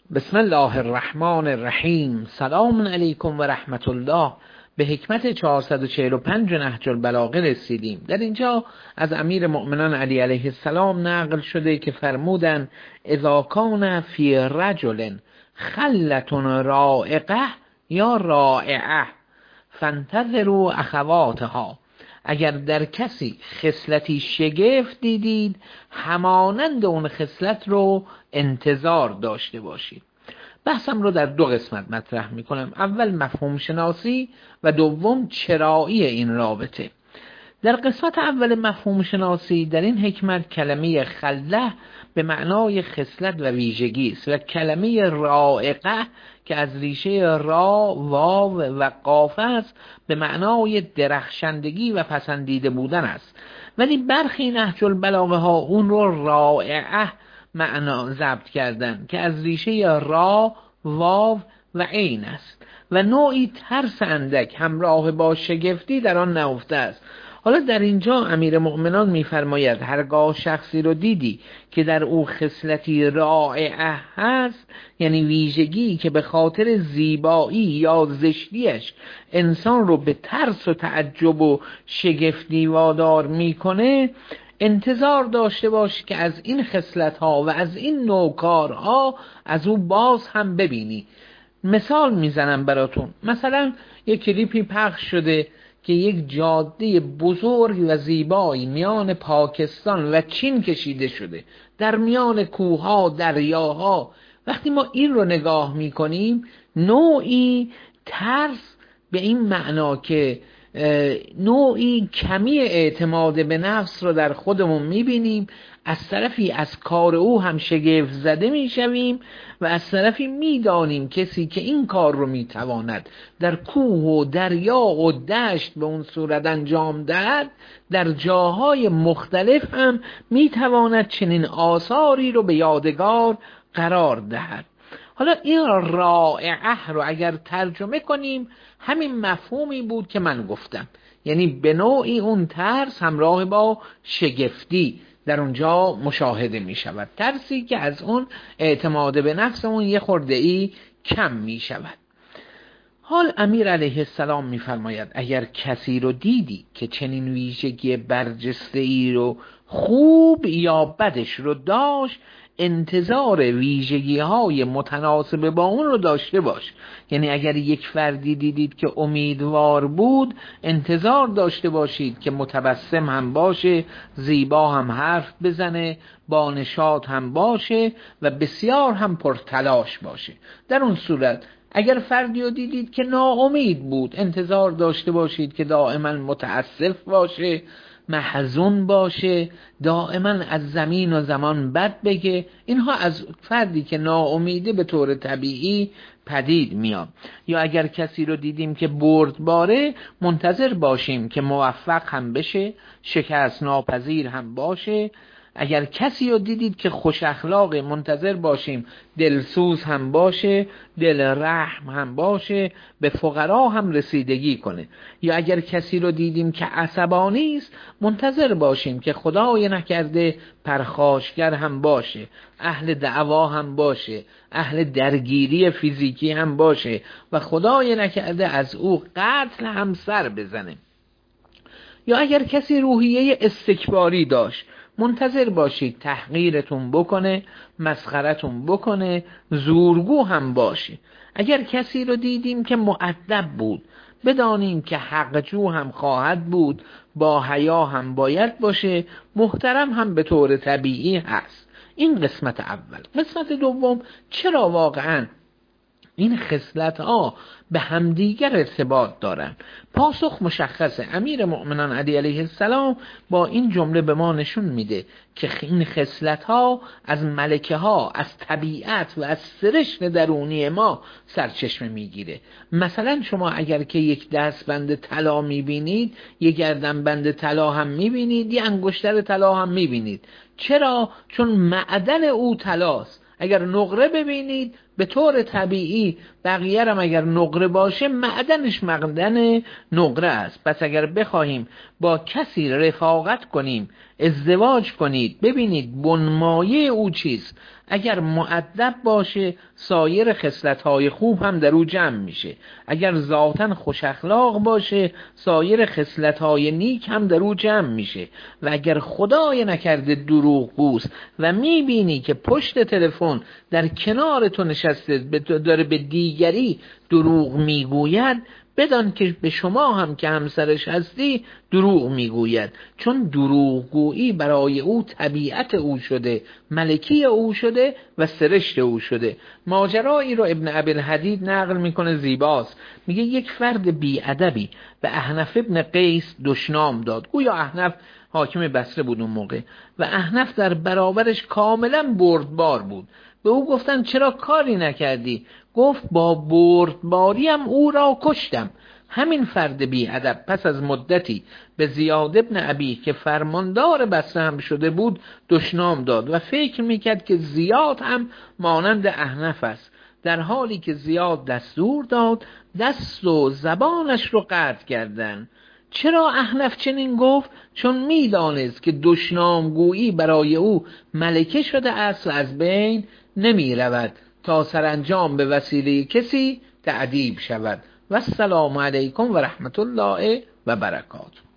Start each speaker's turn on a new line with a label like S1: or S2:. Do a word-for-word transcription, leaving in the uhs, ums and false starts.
S1: بسم الله الرحمن الرحیم. سلام علیکم و رحمت الله. به حکمت چهارصد و چهل و پنج نهج البلاغه رسیدیم. در اینجا از امیر مؤمنان علی علیه السلام نقل شده که فرمودن اذا کان فی رجل خلة رائقه یا رائعه فانتظروا اخواتها. اگر در کسی خصلتی شگفت دیدید، همانند اون خصلت رو انتظار داشته باشید. بحثم رو در دو قسمت مطرح میکنم. اول مفهوم شناسی و دوم چرایی این رابطه. در قسمت اول مفهوم شناسی در این حکمت کلمه خله به معنای خصلت و ویژگی است و کلمه رائقه که از ریشه را واو و قاف است به معنای درخشندگی و پسندیده بودن است، ولی برخی نهج البلاغه ها اون رو رائعه معنا ضبط کردن که از ریشه را واو و عین است و نوعی ترس اندک همراه با شگفتی در آن نهفته است. حالا در اینجا امیر مؤمنان می‌فرماید هرگاه شخصی رو دیدی که در او خصلتی رائعه هست، یعنی ویژگی که به خاطر زیبایی یا زشتیش انسان رو به ترس و تعجب و شگفتی وادار میکنه، انتظار داشته باش که از این خصلت‌ها و از این نوع کارها از او باز هم ببینی. مثال میزنم براتون. مثلا یک کلیپی پخش شده که یک جاده بزرگ و زیبایی میان پاکستان و چین کشیده شده، در میان کوهها، دریاها. وقتی ما این رو نگاه میکنیم، نوعی ترس به این معنا که نوعی کمی اعتماد به نفس رو در خودمون میبینیم، از طرفی از کار او هم شگفت زده میشویم و از طرفی میدانیم کسی که این کار رو میتواند در کوه و دریا و دشت به اون صورت انجام دهد، در جاهای مختلف هم میتواند چنین آثاری رو به یادگار قرار دهد. حالا این رائعه رو اگر ترجمه کنیم، همین مفهومی بود که من گفتم، یعنی به نوعی اون ترس همراه با شگفتی در اونجا مشاهده می شود، ترسی که از اون اعتماد به نفس اون یه خورده ای کم می شود. حال امیر علیه السلام می فرماید اگر کسی رو دیدی که چنین ویژگی برجسته ای رو خوب یا بدش رو داشت، انتظار ویژگی های متناسب با اون رو داشته باش. یعنی اگر یک فردی دیدید که امیدوار بود، انتظار داشته باشید که متبسم هم باشه، زیبا هم حرف بزنه، با نشاط هم باشه و بسیار هم پرتلاش باشه. در اون صورت اگر فردی رو دیدید که ناامید بود، انتظار داشته باشید که دائما متاسف باشه، محزون باشه، دائما از زمین و زمان بد بگه. اینها از فردی که ناامیده به طور طبیعی پدید میاد. یا اگر کسی رو دیدیم که بردباره، منتظر باشیم که موفق هم بشه، شکست ناپذیر هم باشه. اگر کسی رو دیدید که خوش اخلاق، منتظر باشیم دلسوز هم باشه، دل رحم هم باشه، به فقرا هم رسیدگی کنه. یا اگر کسی رو دیدیم که عصبانی است، منتظر باشیم که خدای نکرده پرخاشگر هم باشه، اهل دعوا هم باشه، اهل درگیری فیزیکی هم باشه و خدای نکرده از او قتل هم سر بزنه. یا اگر کسی روحیه استکباری داشت، منتظر باشید تحقیرتون بکنه، مسخرتون بکنه، زورگو هم باشه. اگر کسی رو دیدیم که مؤدب بود، بدانیم که حقجو هم خواهد بود، با حیا هم باید باشه، محترم هم به طور طبیعی هست. این قسمت اول. قسمت دوم، چرا واقعاً این خصلت ها به همدیگر ارتباط دارن؟ پاسخ مشخصه. امیر مؤمنان علی علیه السلام با این جمله به ما نشون میده که این خصلت ها از ملکه ها، از طبیعت و از سرشت درونی ما سرچشمه میگیره. مثلا شما اگر که یک دستبند طلا میبینید، یک گردنبند طلا هم میبینید، یک انگشتر طلا هم میبینید. چرا؟ چون معدن او طلاست. اگر نقره ببینید، به طور طبیعی بقیه رم اگر نقره باشه معدنش معدن نقره است. پس اگر بخواهیم با کسی رفاقت کنیم، ازدواج کنید، ببینید بنمایه او چیست. اگر مؤدب باشه سایر خصلت‌های خوب هم در او جمع میشه. اگر ذاتاً خوش اخلاق باشه سایر خصلت‌های نیک هم در او جمع میشه. و اگر خدای نکرده دروغ گوست و میبینی که پشت تلفن در کنار تو نشسته داره به دیگری دروغ میگوید، بدان که به شما هم که همسرش هستی دروغ میگوید، چون دروغگویی برای او طبیعت او شده، ملکی او شده و سرشت او شده. ماجرایی رو ابن ابی الحدید نقل میکنه زیباست. میگه یک فرد بی‌ادبی به احنف ابن قیس دشنام داد. گویا احنف حاکم بصره بود اون موقع و احنف در برابرش کاملا بردبار بود. به او گفتن چرا کاری نکردی؟ گفت با بردباریم او را کشتم. همین فرد بی ادب پس از مدتی به زیاد ابن ابی که فرماندار بصره هم شده بود دشنام داد و فکر میکرد که زیاد هم مانند احنف است، در حالی که زیاد دستور داد دست و زبانش رو قطع کردن. چرا احنف چنین گفت؟ چون میدانست که دشنامگویی برای او ملکه شده است و از بین نمی رود تا سرانجام به وسیله کسی تعذیب شود. و السلام علیکم و رحمت الله و برکاته.